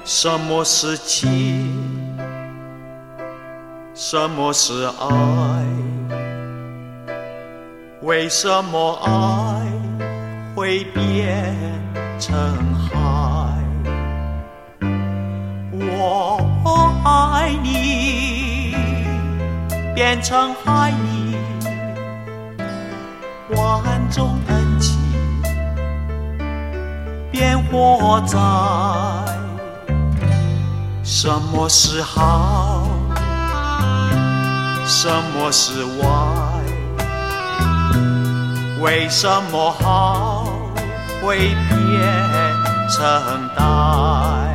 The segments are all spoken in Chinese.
什么是情？什么是爱？为什么爱会变成海？我爱你，变成海你万种恩情，变活在什么是好，什么是坏？为什么好会变成歹？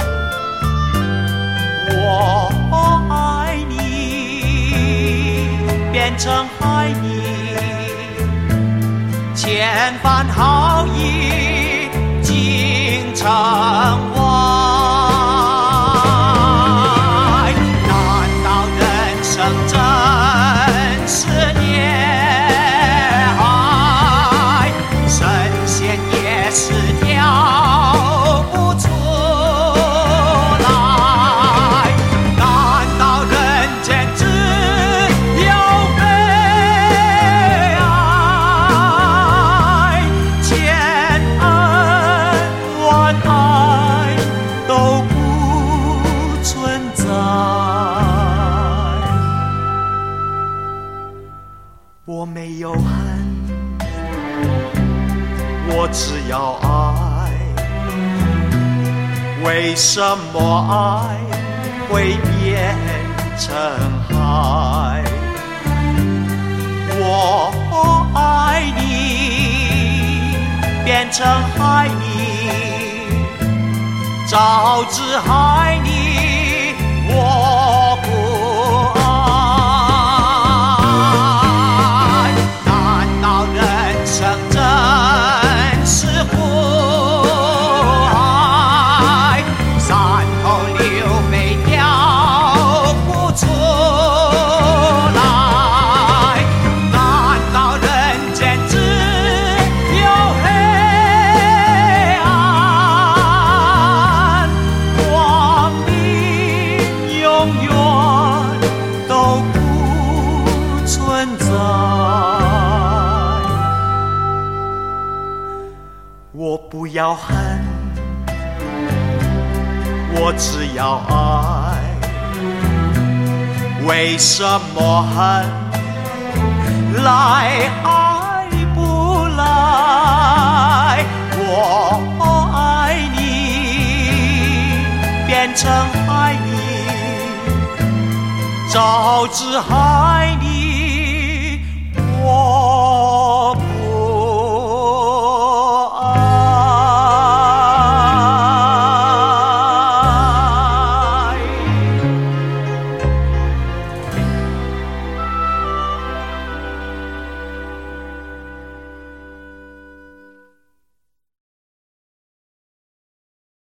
我爱你，变成爱你，千番好意尽成歪。难道人生真是恋爱？神仙也是跳不出来。难道人间只有悲爱？千恩万爱都不存在。我没有恨，我只要爱。为什么爱会变成海？我爱你，变成海你，早知海你我不爱。难道人生真是苦海？山头流泪跳不出来。难道人间只有黑暗？光明永远都不存在。我不要恨，我只要爱。为什么恨来爱不来？我爱你，变成爱你，早知海你